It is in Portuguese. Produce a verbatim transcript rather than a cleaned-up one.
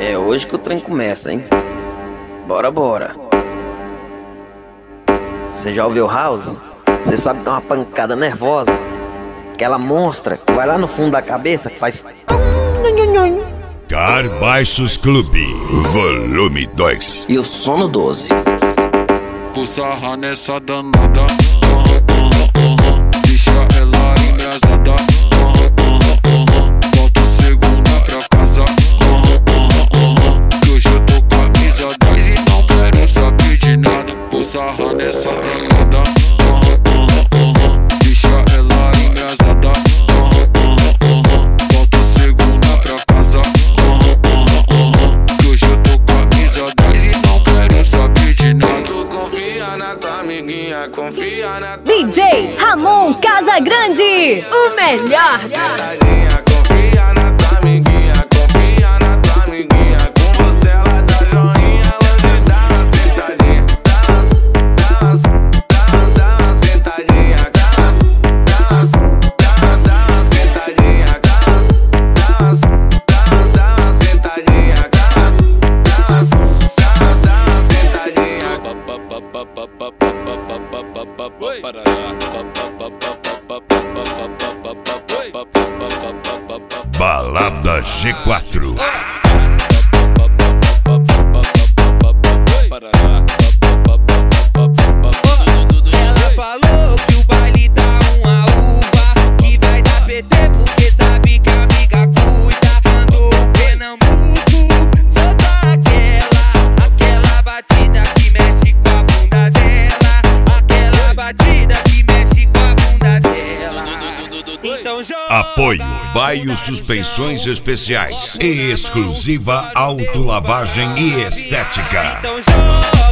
É hoje que o trem começa, hein? Bora, bora. Você já ouviu House? Você sabe que é uma pancada nervosa, aquela monstra que vai lá no fundo da cabeça, que faz... Carbaixos Clube, volume dois. E o sono doze. Vou sarrar nessa danada, uh, uh, uh, uh. Deixa ela embrasada, uh, uh, uh, uh. Volta segunda pra casa, uh, uh, uh, uh. Que hoje eu tô camisa dez e não quero saber de nada. Vou sarrar nessa danada, uh, uh, uh, uh. Deixa ela embrasada, uh, uh, uh, uh. Volta segunda pra casa, uh, uh, uh, uh. Que hoje eu tô camisa dez e não quero saber de nada. Amiguinha, confia na D J Ramon Casagrande, o melhor. Confia na tua amiguinha, confia na tua amiguinha. Com você ela dá joinha, ela me dá uma sentadinha. Dá uma, dá uma, dá uma sentadinha. Dá uma, dá uma, dá uma sentadinha. Dá uma, dá uma, dá uma sentadinha. Dá uma, dá uma sentadinha. Balada G quatro. Ela falou que o baile tá uma uva, que vai dar P T porque sabe que a amiga cuida. Mandou o Pernambuco, solta aquela, aquela batida que mexe com a bunda dela, aquela batida que mexe com a bunda dela. Então joga. Apoio Baio Suspensões Especiais e exclusiva autolavagem e estética. Então joga.